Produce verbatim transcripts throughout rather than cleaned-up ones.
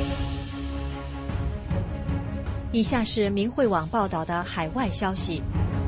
以下是明慧网报道的海外消息，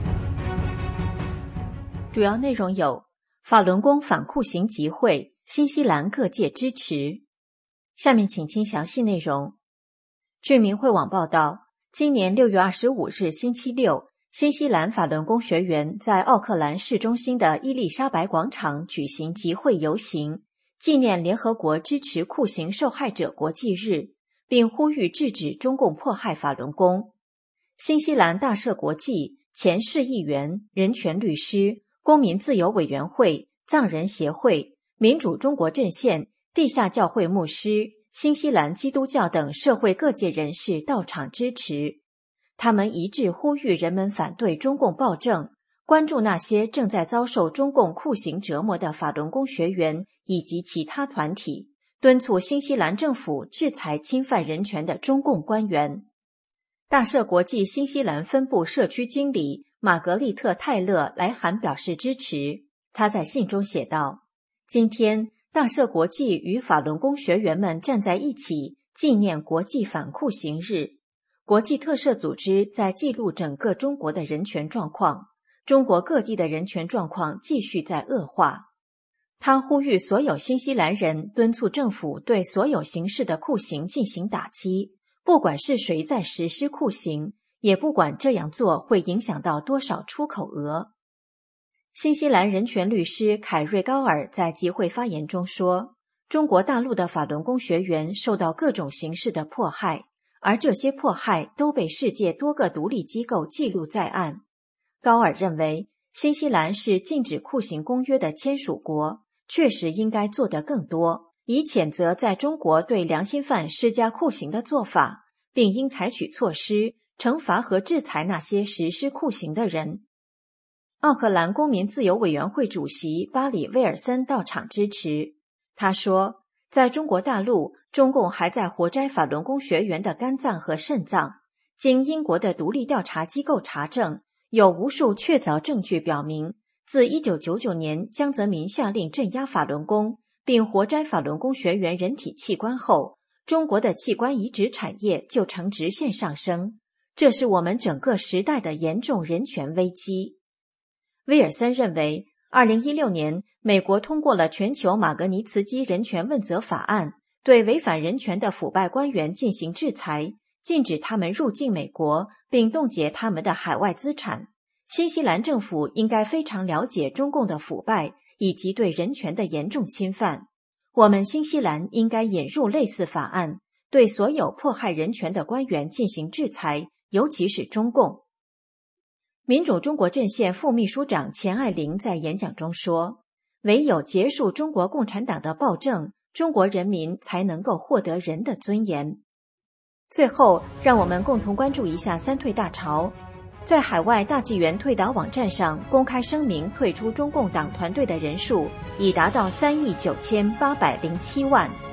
主要内容有：法轮功反酷刑集会，新西兰各界支持。下面请听详细内容。据明慧网报道，今年六月二十五日星期六，新西兰法轮功学员在奥克兰市中心的伊丽莎白广场举行集会游行，纪念联合国支持酷刑受害者国际日，并呼吁制止中共迫害法轮功。新西兰大赦国际、前市议员、人权律师、公民自由委员会、藏人协会、民主中国阵线、地下教会牧师、新西兰基督教等社会各界人士到场支持。他们一致呼吁人们反对中共暴政，关注那些正在遭受中共酷刑折磨的法轮功学员以及其他团体，敦促新西兰政府制裁侵犯人权的中共官员。大赦国际新西兰分部社区经理玛格丽特·泰勒来函表示支持。他在信中写道：今天大赦国际与法轮功学员们站在一起，纪念国际反酷刑日。国际特赦组织在记录整个中国的人权状况，中国各地的人权状况继续在恶化。他呼吁所有新西兰人敦促政府对所有形式的酷刑进行打击，不管是谁在实施酷刑，也不管这样做会影响到多少出口额。新西兰人权律师凯瑞·高尔在集会发言中说，中国大陆的法轮功学员受到各种形式的迫害，而这些迫害都被世界多个独立机构记录在案。高尔认为，新西兰是禁止酷刑公约的签署国，确实应该做得更多，以谴责在中国对良心犯施加酷刑的做法，并应采取措施惩罚和制裁那些实施酷刑的人。奥克兰公民自由委员会主席巴里·威尔森到场支持。他说，在中国大陆，中共还在活摘法轮功学员的肝脏和肾脏。经英国的独立调查机构查证，有无数确凿证据表明，自一九九九年江泽民下令镇压法轮功，并活摘法轮功学员人体器官后，中国的器官移植产业就呈直线上升。这是我们整个时代的严重人权危机。威尔森认为，二零一六年美国通过了全球马格尼茨基人权问责法案，对违反人权的腐败官员进行制裁，禁止他们入境美国，并冻结他们的海外资产。新西兰政府应该非常了解中共的腐败以及对人权的严重侵犯。我们新西兰应该引入类似法案，对所有迫害人权的官员进行制裁，尤其是中共。民主中国阵线副秘书长钱爱玲在演讲中说，唯有结束中国共产党的暴政，中国人民才能够获得人的尊严。最后，让我们共同关注一下三退大潮。在海外大纪元退党网站上公开声明退出中共党团队的人数已达到三亿九千八百零七万。